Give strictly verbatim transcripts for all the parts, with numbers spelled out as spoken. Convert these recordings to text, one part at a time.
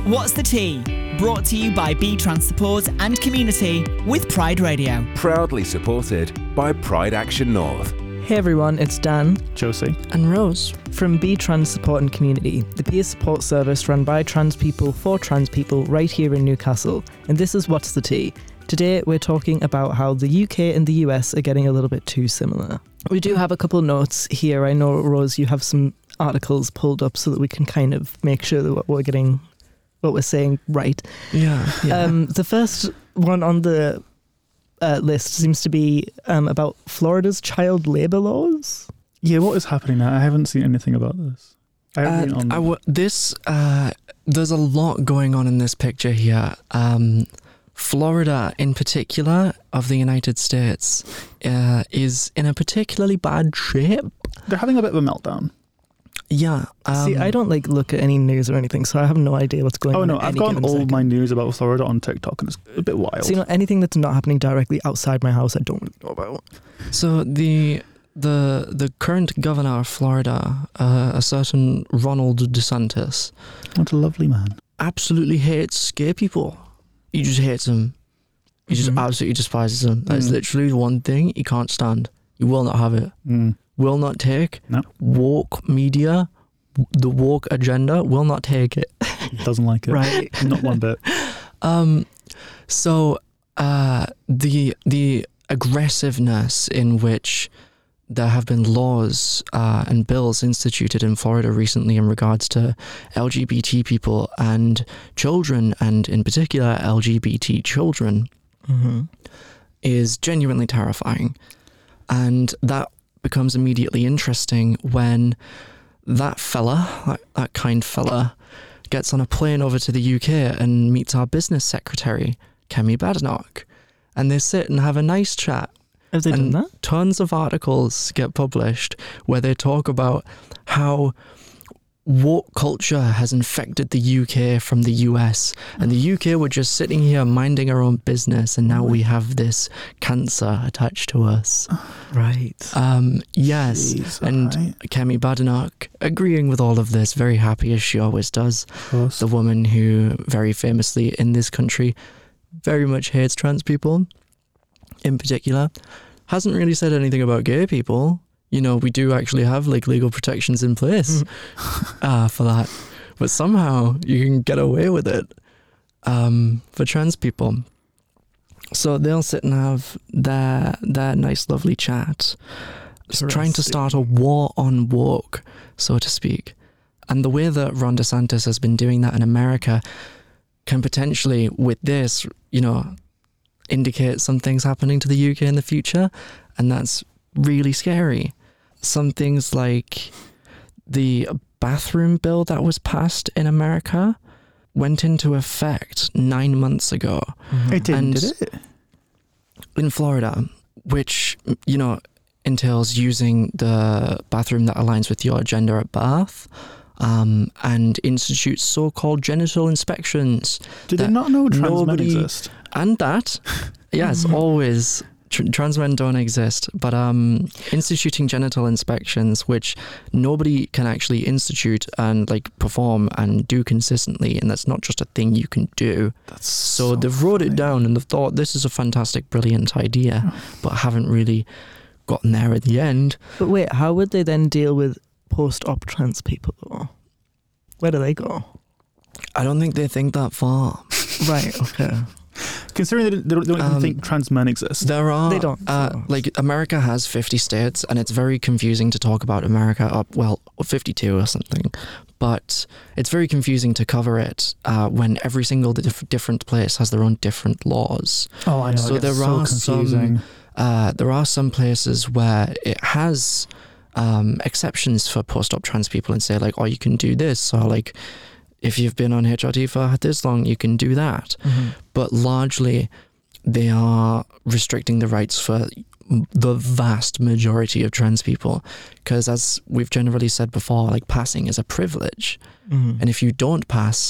What's the Tea? Brought to you by B Trans Support and Community with Pride Radio. Proudly supported by Pride Action North. Hey everyone, it's Dan, Josie, and Rose from B Trans Support and Community, the peer support service run by trans people for trans people right here in Newcastle. And this is What's the Tea? Today we're talking about how the U K and the U S are getting a little bit too similar. We do have a couple notes here. I know, Rose, you have some articles pulled up so that we can kind of make sure that what we're getting, what we're saying right. Yeah. yeah. Um, the first one on the uh, list seems to be um, about Florida's child labour laws. Yeah, what is happening now? I haven't seen anything about this. I haven't Uh, been on... I w- this, uh, there's a lot going on in this picture here. Um, Florida, in particular, of the United States, uh, is in a particularly bad shape. They're having a bit of a meltdown. Yeah. Um, See, I don't like look at any news or anything, so I have no idea what's going Oh on. no, at I've any gotten given all second. my news about Florida on TikTok and it's a bit wild. So, you know, anything that's not happening directly outside my house, I don't really know about. So the the the current governor of Florida, uh, a certain Ronald DeSantis, What a lovely man. absolutely hates gay people. He just hates them. He just Mhm. absolutely despises them. That's Mm. literally one thing he can't stand. He will not have it. Mm. Will not take. No. Woke media, the woke agenda will not take it. He doesn't like it. Right. Not one bit. Um, so uh, the the aggressiveness in which there have been laws uh, and bills instituted in Florida recently in regards to L G B T people and children, and in particular L G B T children, Mm-hmm. is genuinely terrifying. And that becomes immediately interesting when that fella, that, that kind fella, gets on a plane over to the U K and meets our business secretary, Kemi Badenoch. And they sit and have a nice chat. Have they and done that? Tons of articles get published where they talk about how woke culture has infected the U K from the U S, and the U K were just sitting here minding our own business, and now we have this cancer attached to us. Right. Um, yes, Jeez, and alright. Kemi Badenoch agreeing with all of this, very happy as she always does. Of course. The woman who very famously in this country very much hates trans people in particular, hasn't really said anything about gay people. You know, we do actually have like legal protections in place uh, for that, but somehow you can get away with it um, for trans people. So they'll sit and have their their nice, lovely chat, s- trying to start a war on woke, so to speak. And the way that Ron DeSantis has been doing that in America can potentially, with this, you know, indicate some things happening to the U K in the future, and that's really scary. Some things like the bathroom bill that was passed in America went into effect nine months ago It didn't, and- did it? in Florida, which, you know, entails using the bathroom that aligns with your gender at birth, um, and institutes so-called genital inspections. Did they that not know trans men nobody- exist? And that, yes, always, tr- trans men don't exist, but um, instituting genital inspections, which nobody can actually institute and like perform and do consistently, and that's not just a thing you can do. That's So, they've wrote it down and they've thought this is a fantastic, brilliant idea, but haven't really gotten there at the end. But wait, how would they then deal with post-op trans people? Though? Where do they go? I don't think they think that far. Right. Okay. Considering they don't, they don't, they don't even Um, think trans men exist. There are, They don't, uh, so- like, America has fifty states, and it's very confusing to talk about America up, well, fifty-two or something, but it's very confusing to cover it uh, when every single diff- different place has their own different laws. Oh, I know. So it gets there so are confusing. some, uh, there are some places where it has um, exceptions for post-op trans people and say, like, oh, you can do this, so, like, if you've been on H R T for this long, you can do that. Mm-hmm. But largely they are restricting the rights for the vast majority of trans people, because as we've generally said before, like, passing is a privilege, Mm-hmm. and if you don't pass,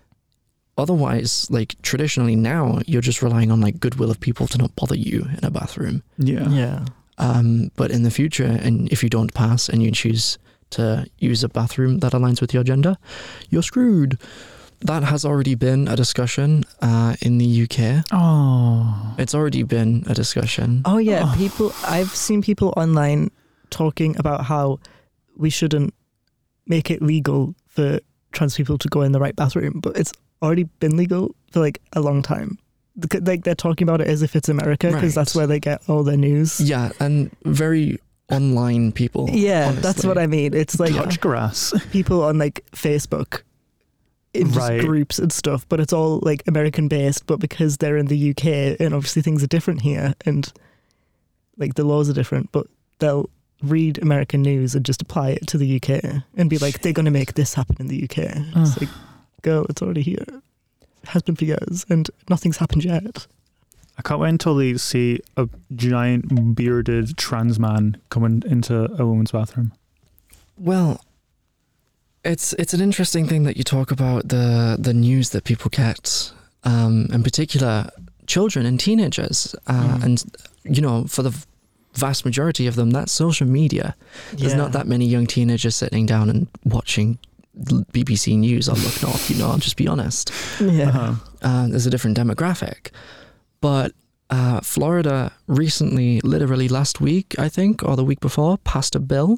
otherwise, like, traditionally now you're just relying on like goodwill of people to not bother you in a bathroom. Yeah. Yeah. Um, but in the future, and if you don't pass and you choose to use a bathroom that aligns with your gender, you're screwed. that has already been a discussion uh, in the U K. Oh. It's already been a discussion. Oh yeah, people. I've seen people online talking about how we shouldn't make it legal for trans people to go in the right bathroom, but it's already been legal for like a long time. Like they're talking about it as if it's America because Right. that's where they get all their news. Yeah, and very online people. Yeah, that's honestly. what I mean. It's like Touch grass. people on like Facebook in just Right. groups and stuff, but it's all like American based, but because they're in the U K and obviously things are different here and like the laws are different, but they'll read American news and just apply it to the U K and be like, they're going to make this happen in the U K. It's like, girl, it's already here. It has been for years and nothing's happened yet. I can't wait until they see a giant bearded trans man coming into a woman's bathroom. Well, it's it's an interesting thing that you talk about the the news that people get, um, in particular children and teenagers, uh, Mm. and you know, for the vast majority of them, that's social media. There's Yeah. not that many young teenagers sitting down and watching B B C News or looking up. You know, I'll just be honest. Yeah. Uh-huh. Uh, there's a different demographic, but uh, Florida recently, literally last week, I think, or the week before, passed a bill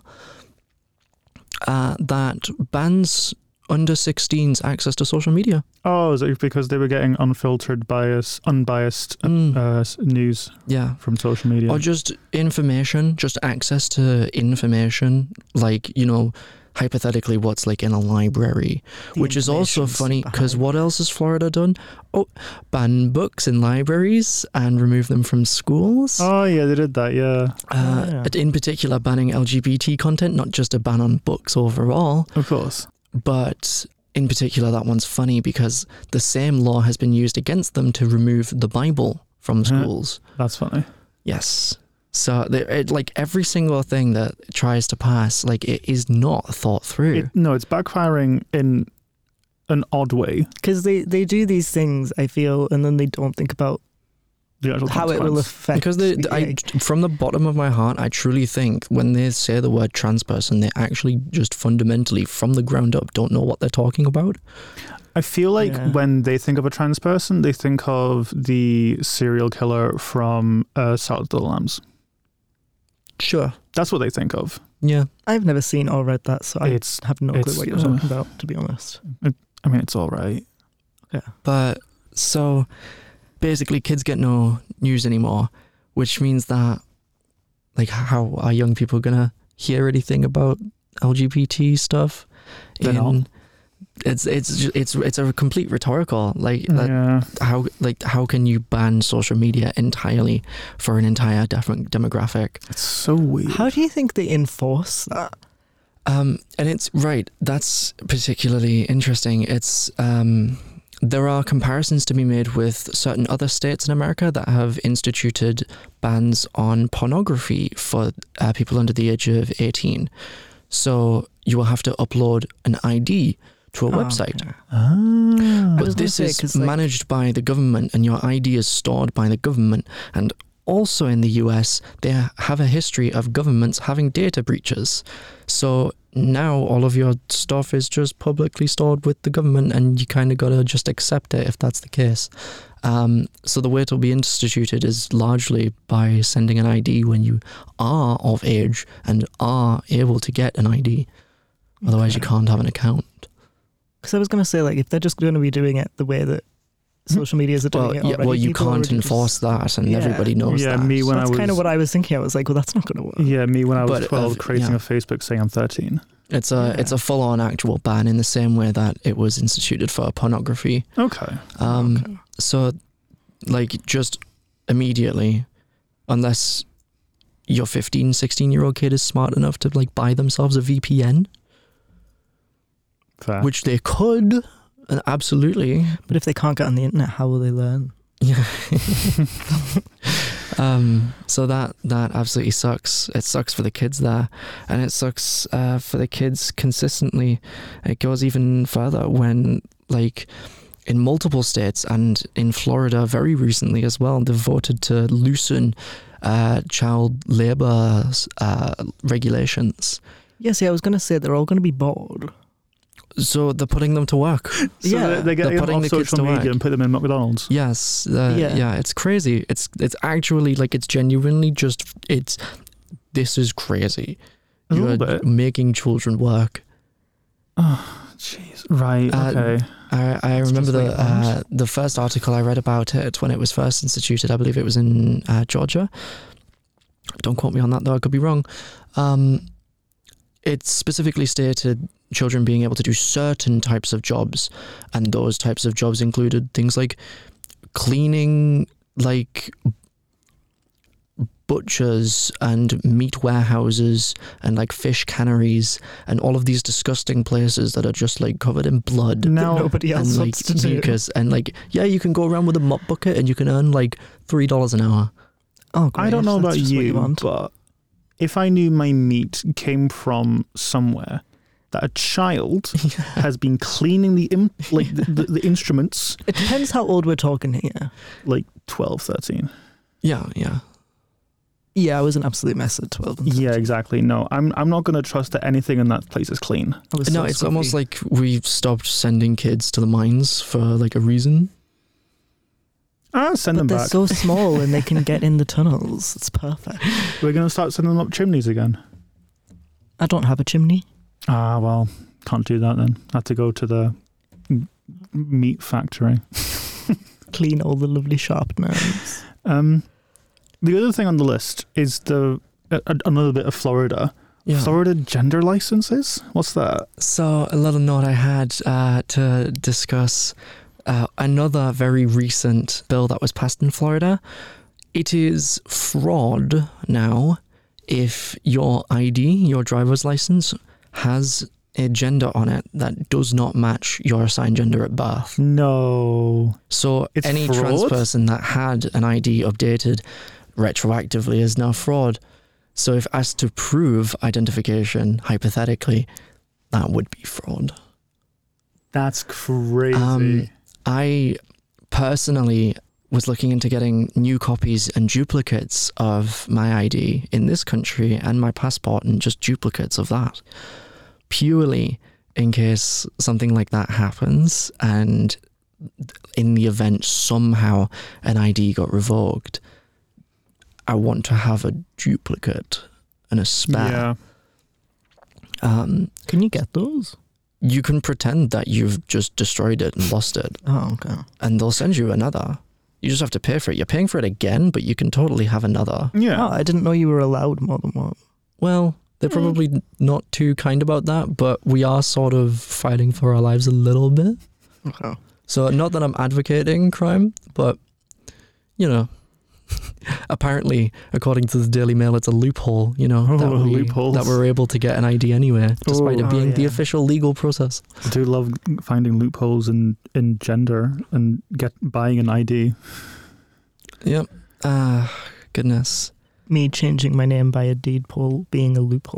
uh, that bans under sixteens access to social media. Oh, is it because they were getting unfiltered, bias, unbiased Mm. uh, s- news Yeah. from social media? Or just information, just access to information, like, you know, hypothetically what's like in a library, The which is also information's funny because behind. what else has Florida done? Oh, ban books in libraries and remove them from schools. Oh, yeah, they did that, yeah. Uh, yeah. In particular, banning L G B T content, not just a ban on books overall, Of course. but in particular, that one's funny because the same law has been used against them to remove the Bible from Yeah. schools. That's funny. Yes. So, they, it, like, every single thing that tries to pass, like, it is not thought through. It, no, it's backfiring in an odd way. Because they, they do these things, I feel, and then they don't think about The actual how it will consequence. affect. Because they, the- I, from the bottom of my heart, I truly think when they say the word trans person, they actually just fundamentally, from the ground up, don't know what they're talking about. I feel like Yeah. when they think of a trans person, they think of the serial killer from uh, Silence of the Lambs. Sure. That's what they think of. Yeah. I've never seen or read that, so I It's, have no clue it's, what you're uh, talking about, to be honest. I mean, it's all right. But so basically, kids get no news anymore, which means that, like, how are young people gonna hear anything about L G B T stuff? They're not. It's it's ju- it's it's a complete rhetorical. Like, that, Yeah. how like how can you ban social media entirely for an entire different demographic? It's so weird. How do you think they enforce that? Um, and it's right. That's particularly interesting. It's um, there are comparisons to be made with certain other states in America that have instituted bans on pornography for uh, people under the age of eighteen. So you will have to upload an I D to a Oh, website. okay. Ah. I was But gonna this say, is 'cause, like- managed by the government, and your I D is stored by the government. And also in the U S, they have a history of governments having data breaches. So now all of your stuff is just publicly stored with the government, and you kind of got to just accept it if that's the case. Um, so the way it'll be instituted is largely by sending an I D when you are of age and are able to get an I D. Otherwise, you can't have an account. Because I was going to say, like, if they're just going to be doing it the way that social medias are doing Well, it yeah, already, well, you people can't already enforce just, that, and Yeah. everybody knows Yeah, that. me when I That's was kind of what I was thinking. I was like, well, that's not going to work. Yeah, me when I was But, uh, twelve, creating yeah. a Facebook saying I'm thirteen. It's a Yeah. it's a full on actual ban in the same way that it was instituted for pornography. Okay. Um, Okay. So, like, just immediately, unless your fifteen, sixteen year old kid is smart enough to like buy themselves a V P N, Fair. which they could, uh, absolutely. But if they can't get on the internet, how will they learn? Yeah. um, so that that absolutely sucks. It sucks for the kids there, and it sucks uh, for the kids consistently. It goes even further when, like, in multiple states and in Florida very recently as well, they've voted to loosen uh, child labour uh, regulations. Yeah, see, I was going to say they're all going to be bored. So they're putting them to work. So Yeah. they, they get They're them putting off the kids social to media work. and put them in McDonald's. Yes, uh, Yeah. yeah. It's crazy. It's it's actually like it's genuinely just it's. This is crazy. A You're little bit. making children work. Oh, jeez. Right. Uh, Okay. I, I It's remember just the like arms. uh, the first article I read about it when it was first instituted. I believe it was in uh, Georgia. Don't quote me on that though. I could be wrong. Um, it specifically stated children being able to do certain types of jobs, and those types of jobs included things like cleaning, like butchers and meat warehouses and like fish canneries and all of these disgusting places that are just like covered in blood Now, Nobody else and like wants to do. mucus and like yeah, you can go around with a mop bucket and you can earn like three dollars an hour. Oh, great. I don't know That's about just what you, want. but if I knew my meat came from somewhere that a child has been cleaning the imp- like the, the, the instruments, It depends how old we're talking here. like twelve, thirteen. Yeah, yeah. Yeah, I was an absolute mess at twelve. And Yeah, exactly. No, I'm I'm not going to trust that anything in that place is clean. I was No, so it's scruffy. almost like we've stopped sending kids to the mines for like a reason. Ah, send But them they're back. so small and they can get in the tunnels. It's perfect. We're going to start sending them up chimneys again. I don't have a chimney. Ah, well, can't do that then. Have to go to the m- meat factory. Clean all the lovely sharp knives. Um, the other thing on the list is the uh, another bit of Florida. Yeah. Florida gender licenses. What's that? So a little note I had uh, to discuss uh, another very recent bill that was passed in Florida. It is fraud now if your I D, your driver's license, has a gender on it that does not match your assigned gender at birth. No. So It's any fraud? trans person that had an I D updated retroactively is now fraud. So if asked to prove identification, hypothetically, that would be fraud. That's crazy. Um, I personally was looking into getting new copies and duplicates of my I D in this country and my passport and just duplicates of that, purely in case something like that happens and in the event somehow an I D got revoked, I want to have a duplicate and a spare. yeah. Um, Can you get those? you can pretend that you've just destroyed it and lost it, Oh, okay. and they'll send you another. You just have to pay for it. You're paying for it again, but you can totally have another. Yeah. Oh, I didn't know you were allowed more than one. Well, they're probably not too kind about that, but we are sort of fighting for our lives a little bit. Okay. So not that I'm advocating crime, but, you know, apparently, according to the Daily Mail, it's a loophole, you know, Oh, that, we, loopholes. that we're able to get an I D anyway, despite Oh. it being Oh, the yeah. official legal process. I do love finding loopholes in, in gender and get buying an I D. Yep. Ah, goodness. Me changing my name by a deed poll being a loophole.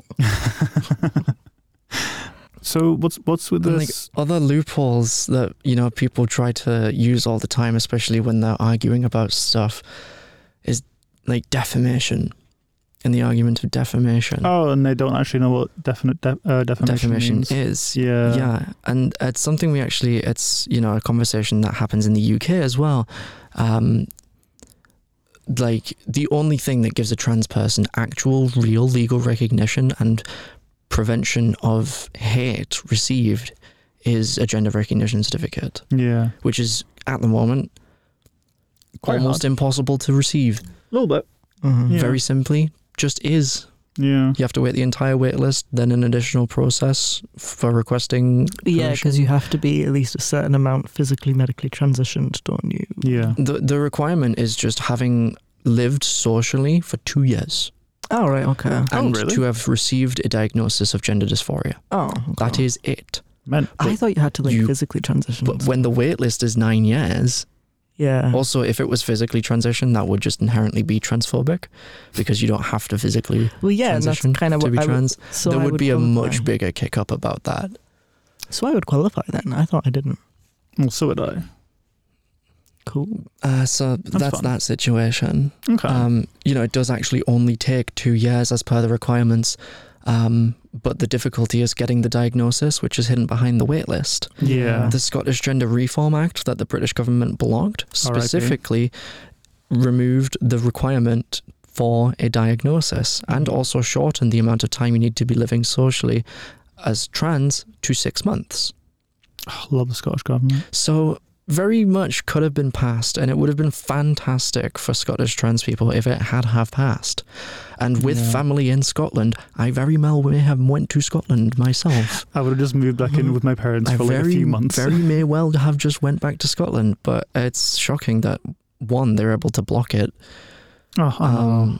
So what's what's with And, like, this? other loopholes that, you know, people try to use all the time, especially when they're arguing about stuff, is like defamation and the argument of defamation. Oh, and they don't actually know what definite de- uh, defamation, defamation means. is. Yeah. Yeah. And it's something we actually, it's, you know, a conversation that happens in the U K as well. Um, like the only thing that gives a trans person actual real legal recognition and prevention of hate received is a gender recognition certificate, Yeah. which is at the moment Quite almost hard. impossible to receive. A little bit. Mhm. Yeah. Very simply, just is. Yeah. You have to wait the entire wait list, then an additional process for requesting Yeah, permission. because you have to be at least a certain amount physically, medically transitioned, don't you? Yeah. The the requirement is just having lived socially for two years Oh, right, okay. Oh, and really? to have received a diagnosis of gender dysphoria. Oh, okay. That is it. Man, I thought you had to like you- physically transition. But when the wait list is nine years, yeah. also if it was physically transitioned, that would just inherently be transphobic because you don't have to physically Well, yeah, and that's transition kind of to what be I would, trans. so there I would, be a qualify. much bigger kick up about that. So I would qualify then. I thought I didn't. well, so would I. Cool. Uh, so That's that's, fun. that situation. Okay. Um, you know, it does actually only take two years as per the requirements. Um, but the difficulty is getting the diagnosis, which is hidden behind the wait list. yeah. The Scottish Gender Reform Act that the British government blocked R I P. specifically removed the requirement for a diagnosis and also shortened the amount of time you need to be living socially as trans to six months. Love the Scottish government. So very much could have been passed, and it would have been fantastic for Scottish trans people if it had have passed. And with Yeah. family in Scotland, I very well may have went to Scotland myself. I would have just moved back in with my parents I for like very, a few months. very may well have just went back to Scotland, but it's shocking that one, they're able to block it. oh, I know. Um,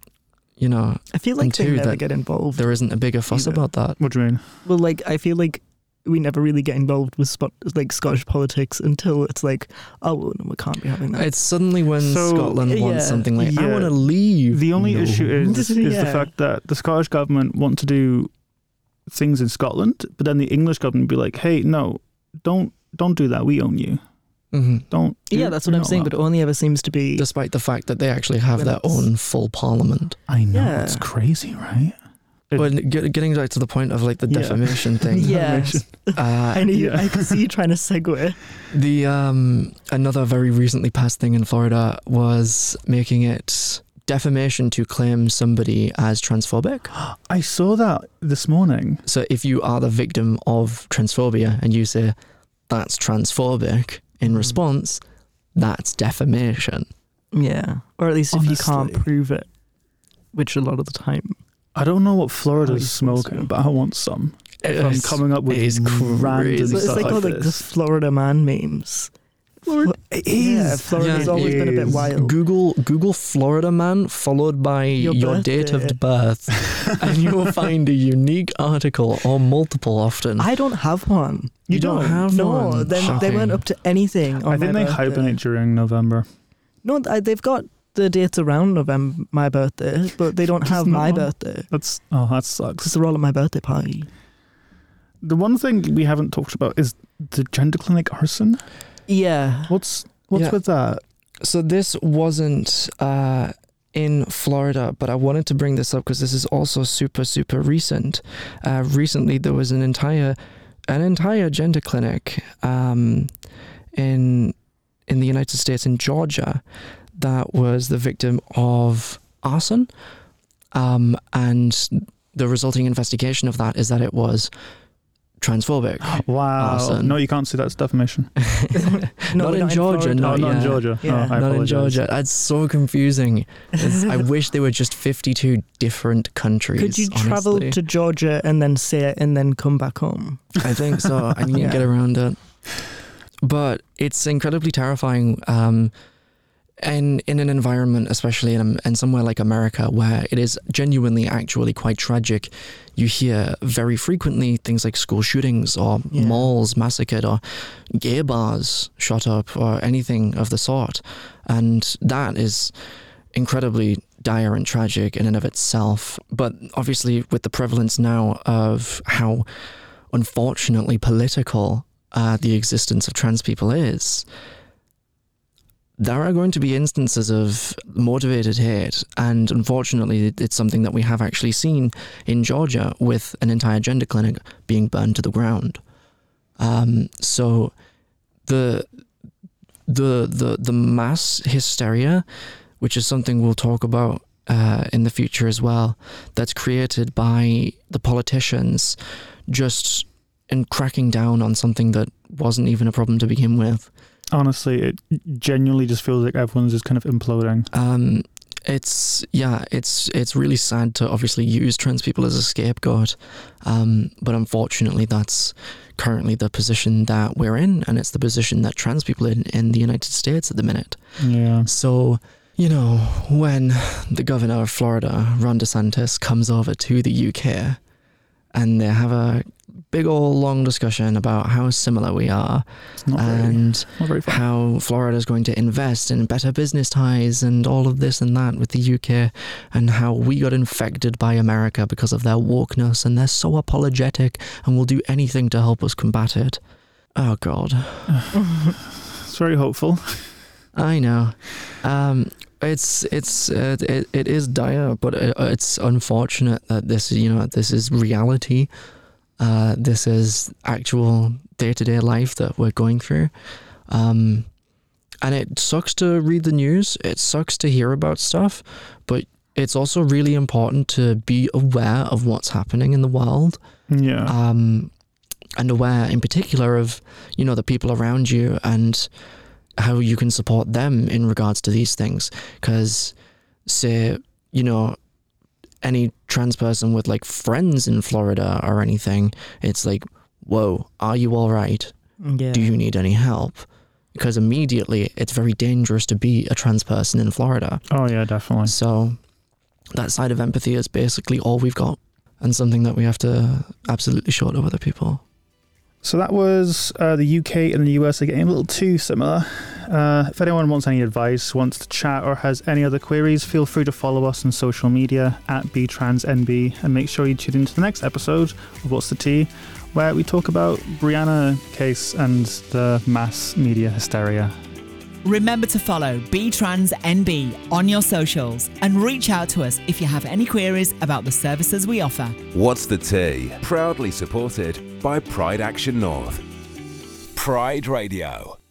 you know, I feel like And they two, never that get involved. there isn't a bigger fuss Either. about that. What do you mean? Well, like, I feel like we never really get involved with spot, like Scottish politics until it's like, oh, well, no, we can't be having that. It's suddenly when So, Scotland yeah, wants something like, I yeah. want to leave. The only No. issue is, is Yeah. the fact that the Scottish government want to do things in Scotland, but then the English government be like, hey, no, don't don't do that. We own you. Mhm. Don't. yeah, you're- that's what you're I'm not saying, allowed. but it only ever seems to be... Despite the fact that they actually have When their it's- own full parliament. I know. Yeah. It's crazy, right? It- But get, getting back to the point of like the Yeah. defamation thing, Yeah. uh, I know you, Yeah. I can see you trying to segue. the um, another very recently passed thing in Florida was making it defamation to claim somebody as transphobic. I saw that this morning. So if you are the victim of transphobia and you say that's transphobic in Mm. response, that's defamation. Yeah. Or at least if you can't Honestly. prove it, which a lot of the time... I don't know what How Florida's you supposed smoking, to? but I want some. If I'm It's- coming up with it is random crazy. So it's stuff like all like like the this. Florida man memes. Florida, it Yeah, is. Florida's Yeah, always it been a bit is. wild. Google Google Florida man followed by your, Your date birthday. of birth, and you will find a unique article or multiple often. I don't have one. You don't have no, one? then they Shocking. weren't up to anything. On I think my they birthday. hibernate during November. No, I- they've got the dates around November, my birthday, but they don't Just have not my one. birthday That's oh, that because sucks. they're all at my birthday party. The one thing we haven't talked about is the gender clinic arson. Yeah. What's what's Yeah. with that? So this wasn't uh, in Florida, but I wanted to bring this up because this is also super, super recent. Uh, recently, there was an entire, an entire gender clinic um, in in the United States, in Georgia, that was the victim of arson, um, and the resulting investigation of that is that it was transphobic. Wow. Arson. No, you can't say that's defamation. No, Not we're in Georgia, Florida. not no, not in yet. Georgia. Yeah. Oh, I Not in apologize. Georgia. That's so confusing. It's- I wish there were just fifty-two different countries. Could you travel honestly. to Georgia and then say it and then come back home? I think so. I need Yeah. to get around it. But it's incredibly terrifying. Um, and in an environment, especially in, in somewhere like America, where it is genuinely actually quite tragic, you hear very frequently things like school shootings or Yeah. malls massacred or gay bars shot up or anything of the sort. And that is incredibly dire and tragic in and of itself. But obviously with the prevalence now of how unfortunately political uh, the existence of trans people is, there are going to be instances of motivated hate, and unfortunately it's something that we have actually seen in Georgia with an entire gender clinic being burned to the ground. Um, so the the the the mass hysteria, which is something we'll talk about uh, in the future as well, that's created by the politicians just in cracking down on something that wasn't even a problem to begin with. Honestly, it genuinely just feels like everyone's just kind of imploding. Um, it's yeah, it's it's really sad to obviously use trans people as a scapegoat, um, but unfortunately, that's currently the position that we're in, and it's the position that trans people are in in the United States at the minute. Yeah. So, you know, when the governor of Florida, Ron DeSantis, comes over to the U K, and they have a big old long discussion about how similar we are, It's not very, and not very fun. how Florida is going to invest in better business ties and all of this and that with the U K, and how we got infected by America because of their wokeness, and they're so apologetic and will do anything to help us combat it. Oh God. It's very hopeful. I know. Um, it's it's uh, it, it is dire, but it, it's unfortunate that this you know this is reality. Uh, this is actual day to day life that we're going through. Um, and it sucks to read the news. It sucks to hear about stuff, but it's also really important to be aware of what's happening in the world. Yeah. Um, and aware in particular of, you know, the people around you and how you can support them in regards to these things. Because, say, you know, any trans person with like friends in Florida or anything, it's like, whoa, are you all right? Yeah. Do you need any help? Because immediately it's very dangerous to be a trans person in Florida. Oh, yeah, definitely. So that side of empathy is basically all we've got, and something that we have to absolutely show to other people. So that was uh, the U K and the U S are getting a little too similar. Uh, if anyone wants any advice, wants to chat, or has any other queries, feel free to follow us on social media at B Trans N B, and make sure you tune into the next episode of What's the Tea, where we talk about Brianna case and the mass media hysteria. Remember to follow B Trans N B on your socials and reach out to us if you have any queries about the services we offer. What's the Tea? Proudly supported by Pride Action North. Pride Radio.